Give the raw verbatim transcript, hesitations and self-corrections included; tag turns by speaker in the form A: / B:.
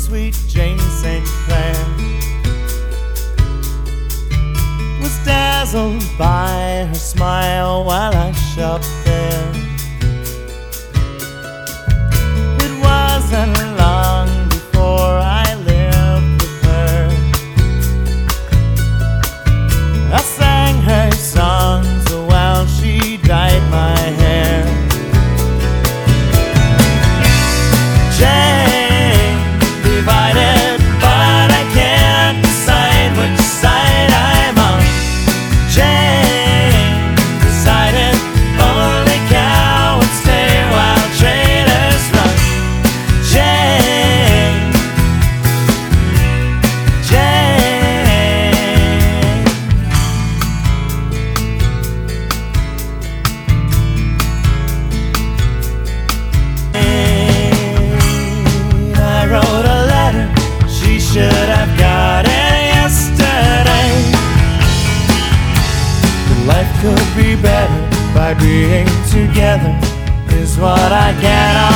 A: sweet Jane Saint Clair was dazzled by her smile while I shopped there. It wasn't long before I lived with her. I sang her songs while she dyed my hair. Jane, divided, but I can't decide which side I'm on. Jane, decided, only cowards stay while traitors run. Jane, Jane. I wrote a letter, she should have got it yesterday. Life could be better by being together, is what I get.